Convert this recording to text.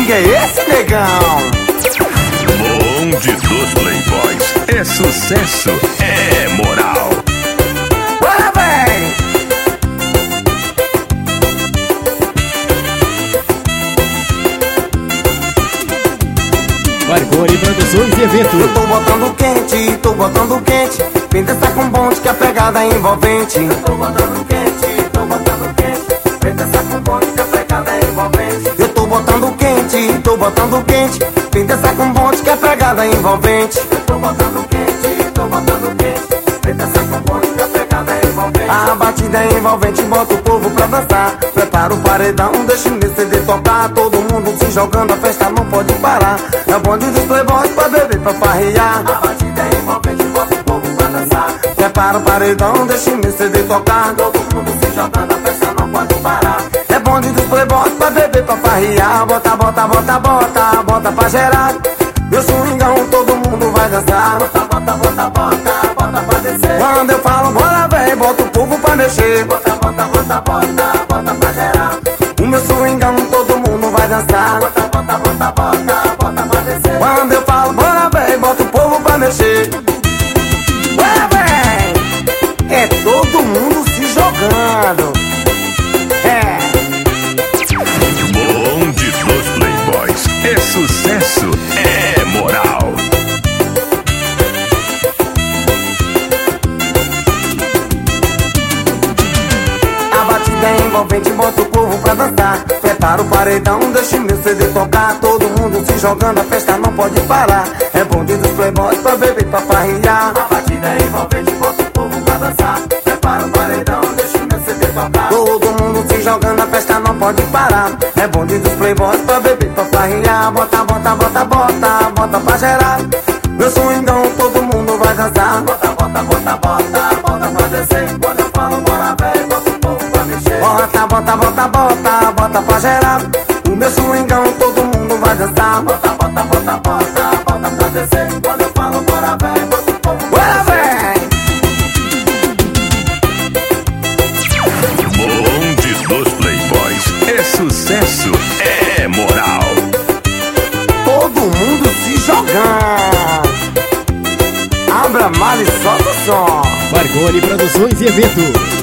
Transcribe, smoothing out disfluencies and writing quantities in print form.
swing é esse, negão? Bonde dos Playboys é sucesso, é moral. Bora, véi! Marconi Produções e Eventos. Eu tô botando quente, tô botando quente. Vem dançar com bonde que a pegada é envolvente. Eu tô botando quente, tô botando quente. Vem dançar com bonde que a pegada é envolvente. Eu tô botando quente, tô botando quente. Vem dançar com bonde que a pegada é envolvente. Eu tô botando quente, tô botando quente. Vem dançar com bonde que a pegada é envolvente. A batida é envolvente, bota o povo pra dançar. Prepara o paredão, deixa o meu CD tocar. Todo mundo se jogando, a festa não pode parar. É o bonde dos playboys pra beber, pra farrear. A batida é envolvente, bota o povo pra dançar. Prepara o paredão, deixa o meu CD tocar. Todo mundo se jogando, a festa não pode parar. É bonde dos playboys pra beber, pra farrear. Bota, bota, bota, bota, bota pra gerar. Meu swingão, todo mundo vai dançar. Bota, bota, bota, bota, bota pra descer. Quando eu falo bora vem, bota o povo pra mexer. Bota, bota, bota, bota, bota pra gerar. O meu swingão, todo mundo vai dançar. Bota, bota, bota, bota, bota pra descer. Quando eu falo bora vem, bota o povo pra mexer. Bora vem! É todo mundo se jogando. É. Bonde dos Playboys é sucesso, é moral. A batida é envolvente, bota o povo pra dançar. Prepara o paredão, deixa o meu CD tocar. Todo mundo se jogando, a festa não pode parar. É bonde dos playboys pra beber, pra farrear. A batida é envolvente, bota o povo pra dançar. Prepara o paredão, deixa o meu CD tocar. Todo mundo se jogando, a festa não pode parar. É bonde dos playboys pra beber, pra farrear. Bota, bota, bota, bota, bota pra gerar. Meu swingão, todo mundo vai dançar. Bota, bota, bota, bota, bota pra descer. Quando eu falo bora vem, bota o povo pra mexer. Bota, bota, bota, bota, bota pra gerar. O meu swingão, todo mundo vai dançar. Bota, bota, bota, bota, bota pra descer. Quando eu falo bora vem, bota o povo pra mexer. Bonde dos Playboys é sucesso, é moral. Todo mundo se jogando. Abra mal e solta o som. Marconi Produções e Eventos.